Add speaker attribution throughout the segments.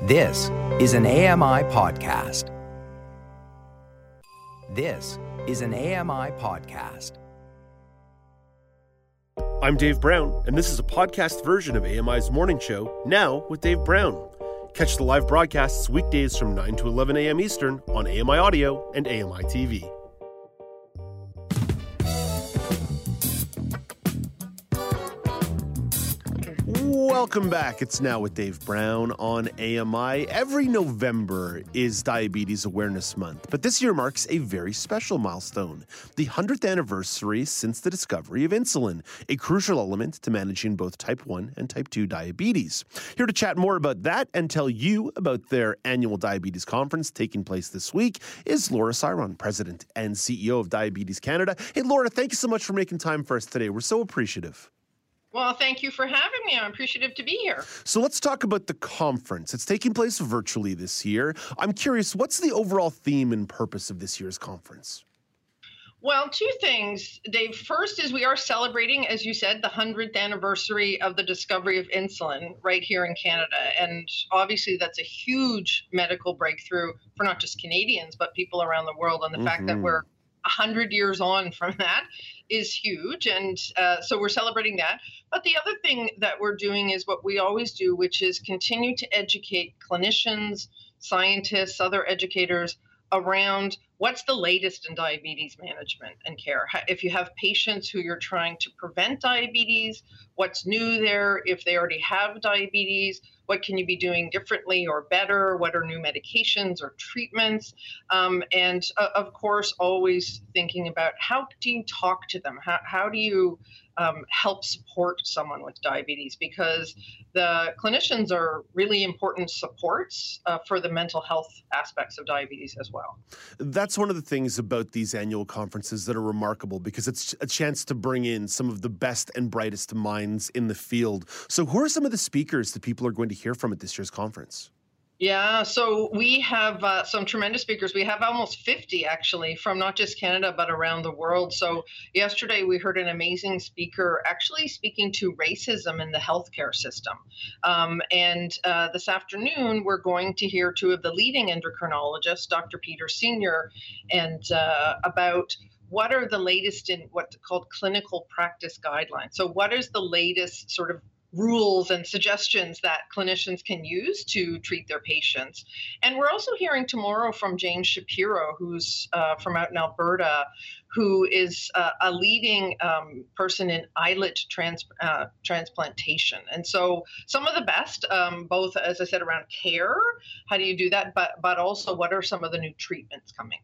Speaker 1: This is an AMI podcast. This is an AMI podcast.
Speaker 2: I'm Dave Brown, and this is a podcast version of AMI's Morning Show, Now with Dave Brown. Catch the live broadcasts weekdays from 9 to 11 a.m. Eastern on AMI Audio and AMI TV. Welcome back. It's Now with Dave Brown on AMI. Every November is Diabetes Awareness Month, but this year marks a very special milestone, the 100th anniversary since the discovery of insulin, a crucial element to managing both type 1 and type 2 diabetes. Here to chat more about that and tell you about their annual diabetes conference taking place this week is Laura Cyron, President and CEO of Diabetes Canada. Hey, Laura, thank you so much for making time for us today. We're so appreciative.
Speaker 3: Well, thank you for having me. I'm appreciative to be here.
Speaker 2: So let's talk about the conference. It's taking place virtually this year. I'm curious, what's the overall theme and purpose of this year's conference?
Speaker 3: Well, two things, Dave. First is we are celebrating, as you said, the 100th anniversary of the discovery of insulin right here in Canada. And obviously that's a huge medical breakthrough for not just Canadians, but people around the world. And the fact that we're 100 years on from that is huge. And so we're celebrating that. But the other thing that we're doing is what we always do, which is continue to educate clinicians, scientists, other educators around what's the latest in diabetes management and care. If you have patients who you're trying to prevent diabetes, what's new there? If they already have diabetes, what can you be doing differently or better? What are new medications or treatments? And of course, always thinking about how do you talk to them? How do you help support someone with diabetes? Because the clinicians are really important supports for the mental health aspects of diabetes as well.
Speaker 2: That's one of the things about these annual conferences that are remarkable because it's a chance to bring in some of the best and brightest minds in the field. So who are some of the speakers that people are going to hear from at this year's conference?
Speaker 3: Yeah, so we have some tremendous speakers. We have almost 50 actually from not just Canada, but around the world. So yesterday we heard an amazing speaker actually speaking to racism in the healthcare system. And this afternoon, we're going to hear two of the leading endocrinologists, Dr. Peter Senior, and about what are the latest in what's called clinical practice guidelines. So what is the latest sort of rules and suggestions that clinicians can use to treat their patients. And we're also hearing tomorrow from James Shapiro, who's from out in Alberta, who is a leading person in islet transplantation. And so some of the best, both, as I said, around care, how do you do that, but also what are some of the new treatments coming?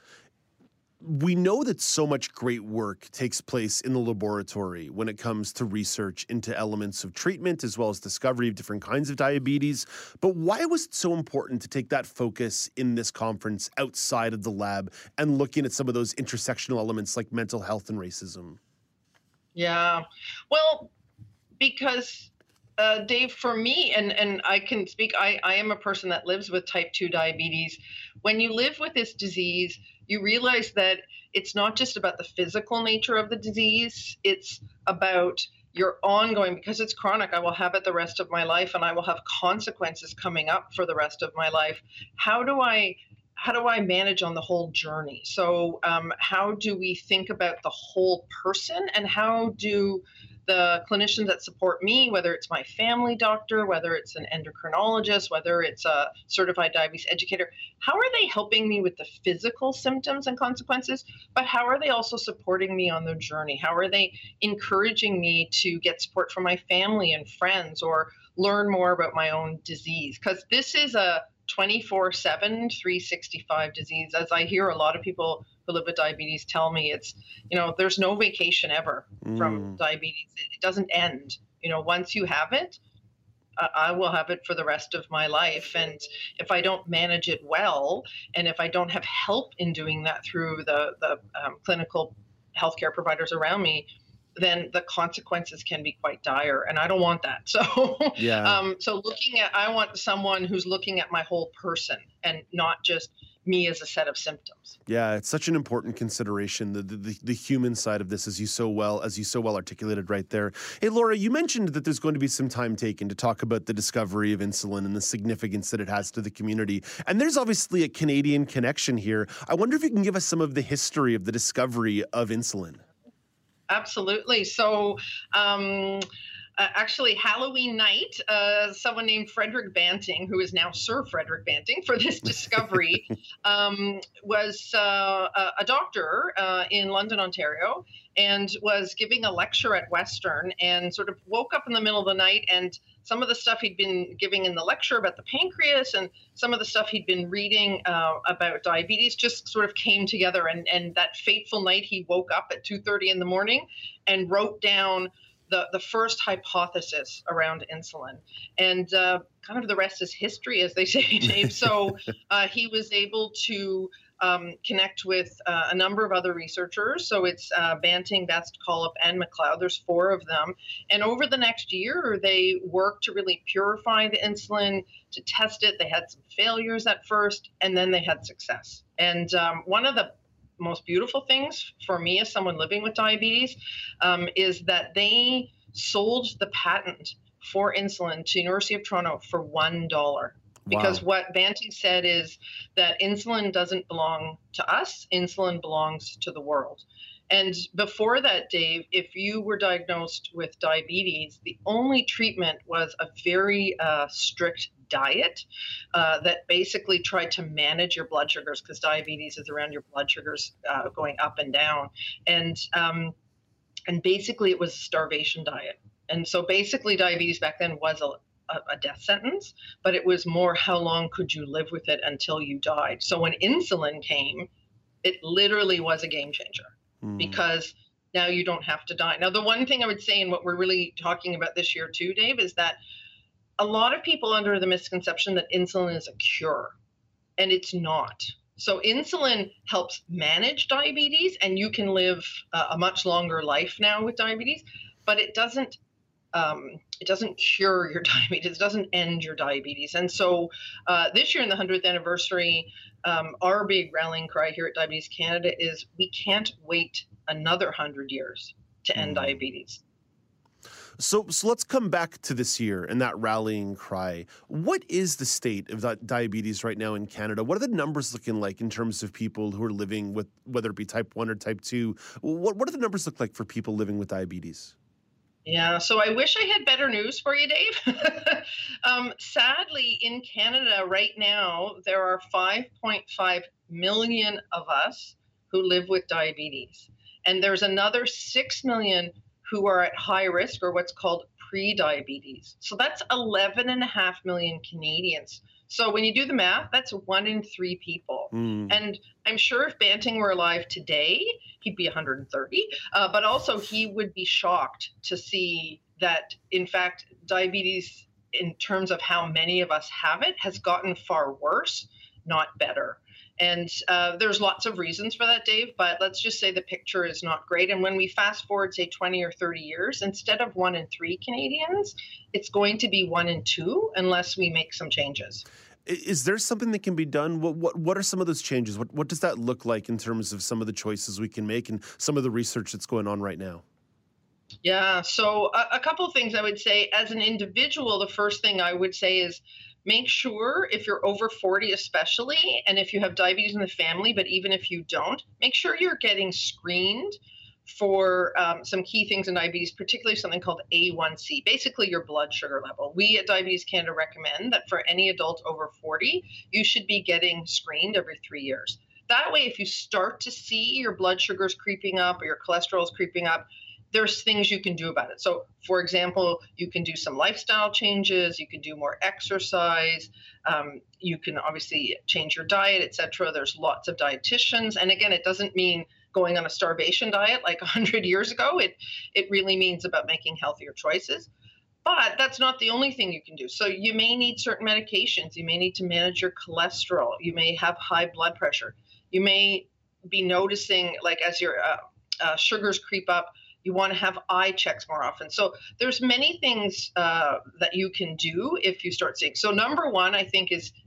Speaker 2: We know that so much great work takes place in the laboratory when it comes to research into elements of treatment as well as discovery of different kinds of diabetes. But why was it so important to take that focus in this conference outside of the lab and looking at some of those intersectional elements like mental health and racism?
Speaker 3: Yeah, well, because Dave, for me, and I can speak, I am a person that lives with type 2 diabetes. When you live with this disease, you realize that it's not just about the physical nature of the disease, it's about your ongoing, because it's chronic, I will have it the rest of my life and I will have consequences coming up for the rest of my life. How do I manage on the whole journey? So how do we think about the whole person, and how do the clinicians that support me, whether it's my family doctor, whether it's an endocrinologist, whether it's a certified diabetes educator, how are they helping me with the physical symptoms and consequences, but how are they also supporting me on the journey? How are they encouraging me to get support from my family and friends or learn more about my own disease? Because this is a 24/7, 365 disease. As I hear a lot of people who live with diabetes tell me, it's, there's no vacation ever from diabetes. It doesn't end. Once you have it, I will have it for the rest of my life. And if I don't manage it well, and if I don't have help in doing that through the clinical healthcare providers around me, then the consequences can be quite dire, and I don't want that. So, I want someone who's looking at my whole person and not just me as a set of symptoms.
Speaker 2: Yeah, it's such an important consideration, the human side of this, as you so well articulated right there. Hey, Laura, you mentioned that there's going to be some time taken to talk about the discovery of insulin and the significance that it has to the community. And there's obviously a Canadian connection here. I wonder if you can give us some of the history of the discovery of insulin.
Speaker 3: Absolutely. So, actually, Halloween night, someone named Frederick Banting, who is now Sir Frederick Banting for this discovery, was a doctor in London, Ontario, and was giving a lecture at Western, and sort of woke up in the middle of the night, and some of the stuff he'd been giving in the lecture about the pancreas and some of the stuff he'd been reading about diabetes just sort of came together. And that fateful night, he woke up at 2:30 in the morning and wrote down the first hypothesis around insulin. And kind of the rest is history, as they say, Dave. So he was able to connect with a number of other researchers. So it's Banting, Best, Collip, and McLeod. There's 4 of them. And over the next year, they worked to really purify the insulin, to test it. They had some failures at first, and then they had success. And one of the most beautiful things for me as someone living with diabetes is that they sold the patent for insulin to University of Toronto for $1. Because what Banting said is that insulin doesn't belong to us, insulin belongs to the world. And before that, Dave, if you were diagnosed with diabetes, the only treatment was a very strict diet that basically tried to manage your blood sugars, because diabetes is around your blood sugars going up and down. And basically it was a starvation diet. And so basically diabetes back then was a death sentence, but it was more how long could you live with it until you died. So when insulin came, it literally was a game changer because now you don't have to die. Now, the one thing I would say, and what we're really talking about this year too, Dave, is that a lot of people under the misconception that insulin is a cure, and it's not. So insulin helps manage diabetes, and you can live a much longer life now with diabetes, but it doesn't cure your diabetes. It doesn't end your diabetes. And so this year in the 100th anniversary, our big rallying cry here at Diabetes Canada is we can't wait another 100 years to end diabetes.
Speaker 2: So let's come back to this year and that rallying cry. What is the state of diabetes right now in Canada? What are the numbers looking like in terms of people who are living with, whether it be type 1 or type 2? What do the numbers look like for people living with diabetes?
Speaker 3: Yeah, so I wish I had better news for you, Dave. Sadly, in Canada right now, there are 5.5 million of us who live with diabetes. And there's another 6 million who are at high risk, or what's called pre-diabetes. So that's 11.5 million Canadians. So when you do the math, that's 1 in 3 people. And I'm sure if Banting were alive today, he'd be 130. But also he would be shocked to see that, in fact, diabetes, in terms of how many of us have it, has gotten far worse, not better. And there's lots of reasons for that, Dave, but let's just say the picture is not great. And when we fast forward, say, 20 or 30 years, instead of 1 in 3 Canadians, it's going to be 1 in 2 unless we make some changes.
Speaker 2: Is there something that can be done? What are some of those changes? What does that look like in terms of some of the choices we can make and some of the research that's going on right now?
Speaker 3: Yeah, so a couple of things I would say. As an individual, the first thing I would say is make sure, if you're over 40 especially, and if you have diabetes in the family, but even if you don't, make sure you're getting screened for some key things in diabetes, particularly something called A1C, basically your blood sugar level. We at Diabetes Canada recommend that for any adult over 40, you should be getting screened every 3 years. That way, if you start to see your blood sugars creeping up or your cholesterol is creeping up, there's things you can do about it. So, for example, you can do some lifestyle changes, you can do more exercise, you can obviously change your diet, etc. There's lots of dietitians. And again, it doesn't mean going on a starvation diet like 100 years ago. It really means about making healthier choices. But that's not the only thing you can do. So you may need certain medications. You may need to manage your cholesterol. You may have high blood pressure. You may be noticing, like, as your sugars creep up, you want to have eye checks more often. So there's many things that you can do if you start seeing. So number one, I think, is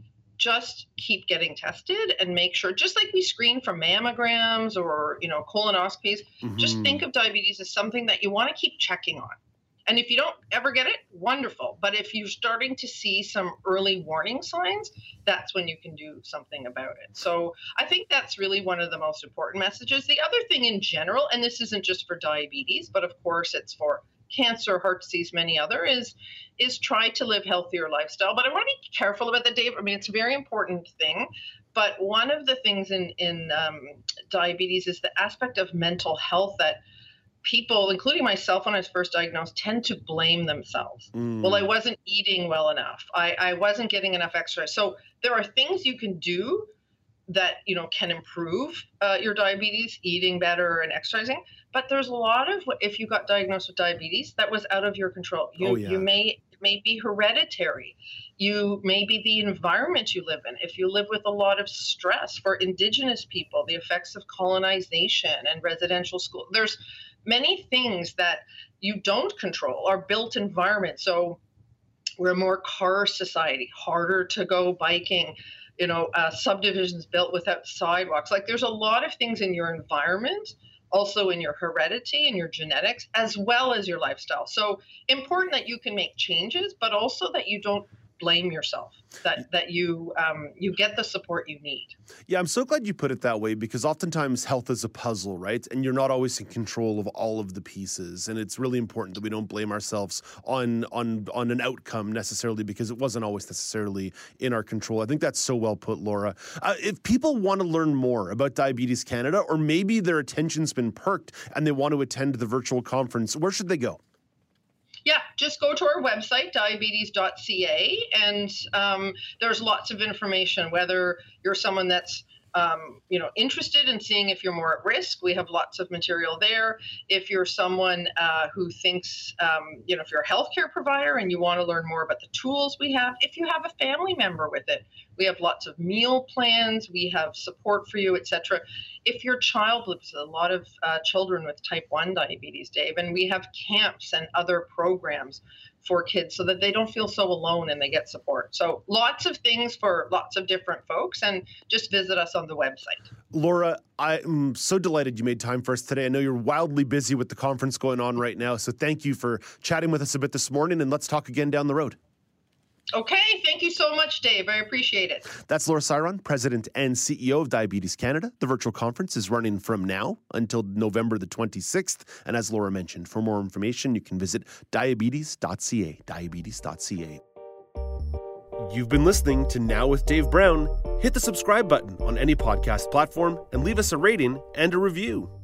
Speaker 3: just keep getting tested and make sure, just like we screen for mammograms or, colonoscopies, just think of diabetes as something that you want to keep checking on. And if you don't ever get it, wonderful. But if you're starting to see some early warning signs, that's when you can do something about it. So I think that's really one of the most important messages. The other thing in general, and this isn't just for diabetes, but of course it's for cancer, heart disease, many other, is try to live healthier lifestyle. But I want to be careful about that, Dave. I mean, it's a very important thing. But one of the things in diabetes is the aspect of mental health that people, including myself when I was first diagnosed, tend to blame themselves. Well, I wasn't eating well enough. I wasn't getting enough exercise. So there are things you can do that, can improve your diabetes, eating better and exercising. But there's a lot of, if you got diagnosed with diabetes, that was out of your control. You may be hereditary. You may be the environment you live in. If you live with a lot of stress, for Indigenous people, the effects of colonization and residential school, there's many things that you don't control, our built environment. So we're a more car society, harder to go biking, subdivisions built without sidewalks. Like there's a lot of things in your environment, also in your heredity and your genetics, as well as your lifestyle. So important that you can make changes, but also that you don't blame yourself, that you get the support you need.
Speaker 2: Yeah, I'm so glad you put it that way, because oftentimes health is a puzzle, right? And you're not always in control of all of the pieces. And it's really important that we don't blame ourselves on an outcome necessarily, because it wasn't always necessarily in our control. I think that's so well put, Laura. If people want to learn more about Diabetes Canada, or maybe their attention's been perked and they want to attend the virtual conference, where should they go?
Speaker 3: Yeah, just go to our website, diabetes.ca, and there's lots of information, whether you're someone that's interested in seeing if you're more at risk. We have lots of material there. If you're someone who thinks, if you're a healthcare provider and you want to learn more about the tools we have, if you have a family member with it, we have lots of meal plans, we have support for you, etc. If your child lives with a lot of children with type 1 diabetes, Dave, and we have camps and other programs for kids so that they don't feel so alone and they get support. So lots of things for lots of different folks, and just visit us on the website.
Speaker 2: Laura, I'm so delighted you made time for us today. I know you're wildly busy with the conference going on right now, so thank you for chatting with us a bit this morning, and let's talk again down the road.
Speaker 3: Okay, thank you so much, Dave. I appreciate it.
Speaker 2: That's Laura Cyron, President and CEO of Diabetes Canada. The virtual conference is running from now until November the 26th. And as Laura mentioned, for more information, you can visit diabetes.ca, diabetes.ca. You've been listening to Now with Dave Brown. Hit the subscribe button on any podcast platform and leave us a rating and a review.